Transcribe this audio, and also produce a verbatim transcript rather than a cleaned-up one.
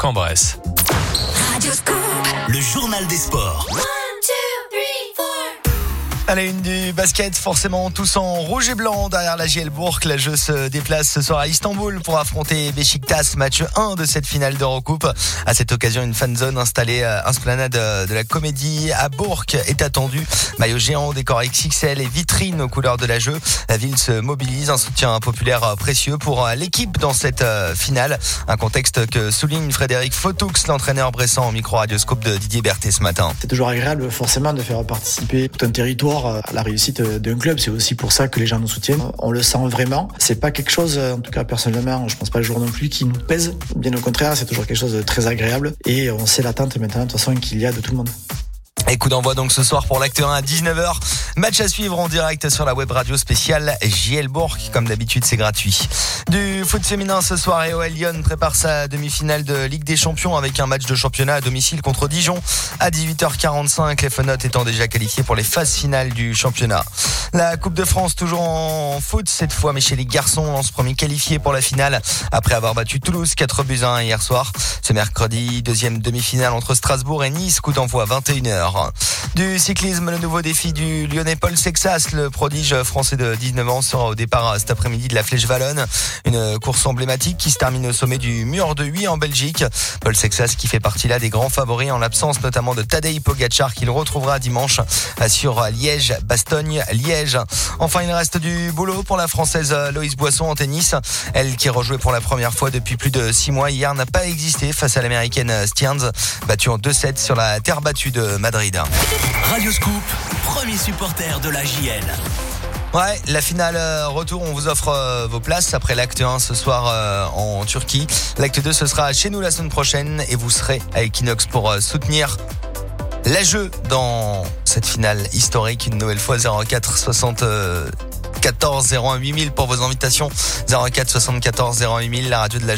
Bourg-en-Bresse. Le journal des sports. À la une du basket, forcément tous en rouge et blanc derrière la J L Bourg. La Jeu se déplace ce soir à Istanbul pour affronter Beşiktaş, match un de cette finale d'Eurocoupe. À cette occasion, une fan zone installée à Esplanade de la Comédie à Bourg est attendue. Maillot géant, décor X X L et vitrine aux couleurs de la Jeu. La ville se mobilise, un soutien populaire précieux pour l'équipe dans cette finale. Un contexte que souligne Frédéric Fotoux, l'entraîneur bressan au micro-radioscope de Didier Berthet ce matin. C'est toujours agréable forcément de faire participer tout un territoire à la réussite d'un club. C'est aussi pour ça que les gens nous soutiennent. On le sent vraiment. C'est pas quelque chose, en tout cas personnellement, je pense pas le jour non plus, qui nous pèse. Bien au contraire, c'est toujours quelque chose de très agréable et on sait l'attente maintenant de toute façon qu'il y a de tout le monde. Et coup d'envoi donc ce soir pour l'acte un à dix-neuf heures. Match à suivre en direct sur la web radio spéciale J L Bourg. Comme d'habitude, c'est gratuit. Du foot féminin ce soir, et O L Lyon prépare sa demi-finale de Ligue des Champions avec un match de championnat à domicile contre Dijon à dix-huit heures quarante-cinq. Les Fenotes étant déjà qualifiés pour les phases finales du championnat. La Coupe de France toujours en foot cette fois, mais chez les garçons, lance premier qualifié pour la finale après avoir battu Toulouse quatre buts à un hier soir. Ce mercredi, deuxième demi-finale entre Strasbourg et Nice. Coup d'envoi vingt et une heures. Du cyclisme, le nouveau défi du Lyonnais Paul Sexas. Le prodige français de dix-neuf ans sera au départ cet après-midi de la Flèche Wallonne. Une course emblématique qui se termine au sommet du mur de Huy en Belgique. Paul Sexas qui fait partie là des grands favoris en l'absence notamment de Tadej Pogacar qu'il retrouvera dimanche sur Liège, Bastogne, Liège. Enfin, il reste du boulot pour la Française Loïs Boisson en tennis. Elle qui rejouait pour la première fois depuis plus de six mois hier n'a pas existé face à l'américaine Stearns, battue en deux sept sur la terre battue de Madrid. Radio Scoop, premier supporter de la J L. Ouais, la finale euh, retour, on vous offre euh, vos places après l'acte un ce soir euh, en Turquie. L'acte deux, ce sera chez nous la semaine prochaine et vous serez à Equinox pour euh, soutenir la Jeu dans cette finale historique. Une nouvelle fois zéro quatre soixante-quatorze zéro un huit mille pour vos invitations. zéro quatre soixante-quatorze zéro un huit mille, la radio de la